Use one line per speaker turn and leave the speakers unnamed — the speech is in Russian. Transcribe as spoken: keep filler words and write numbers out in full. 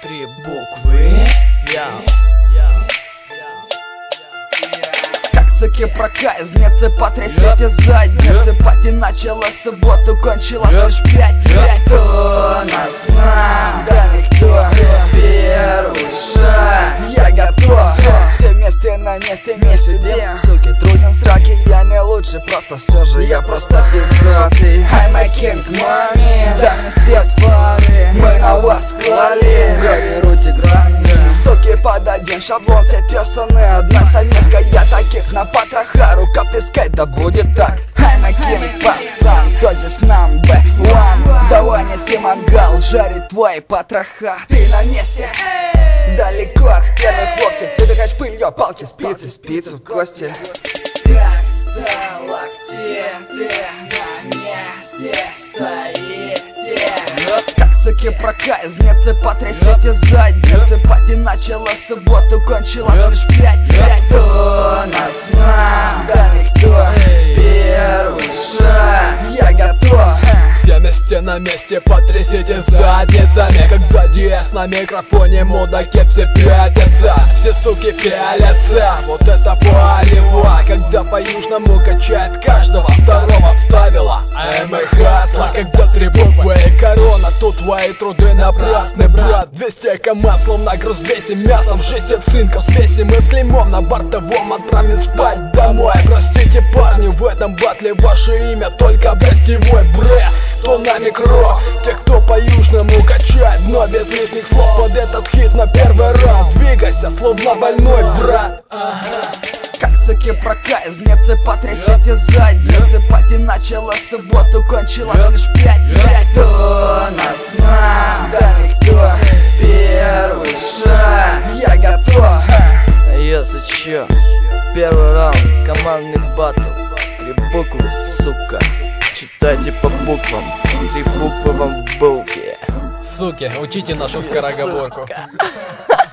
Три буквы. Я.
Как суки проказницы, потрясите задницы. Пати начала субботу, кончила лишь пять. Кто нас знал? Да никто. Первый шаг, я готов. Все вместе на месте не сидим. Суки, трусим сраки, я не лучше, просто все же я просто пиздатый. I'm a king, money. Дай мне свет фары, мы на вас клали. Гравируйте грани. Суки, под один шаблон все тесаны. Одна стамеска, я таких на потроха. Рука плескай, да будет так. I'm a king, пацан, кто здесь number one? Давай неси мангал, жарит твои потроха. Ты на месте, далеко от первых локтей. Выдыхать пылью, палки, спицы, спицы в кости. Так, локти, ты на месте стоите. Как суки проказницы, потрясите задницы. Пати начала субботу, кончила лишь пять. Кто нас знал? Да никто. Первый шаг, я готов.
Все вместе на месте, потрясите задницами. Когда диэс на микрофоне, мудаки все пятятся. Все суки пялятся, вот это палево. Когда по-южному качает каждого второго вставила АМ хасла. Когда три буквы и корона, тут твои труды напрасны, брат. двести км, словно груз весим мясом, шестьдесят цинков свесим и с клеймом на бортовом отправим спать домой. Простите, парни, в этом батле ваше имя только гостевой бред. Кто на микро, те, кто по-южному качает, но без лишних слов под этот хит на первый раунд. Двигайся, словно больной, брат. Ага.
Как суки проказницы, потрясите задницы. Пати начала субботу, кончила лишь пять. Кто нас знал? Да никто. Первый шаг, я готов.
Если чё, первый раунд, командный батл. Три буквы, сука, читайте по буквам. Три буквы вам в булке.
Суки, учите нашу скороговорку.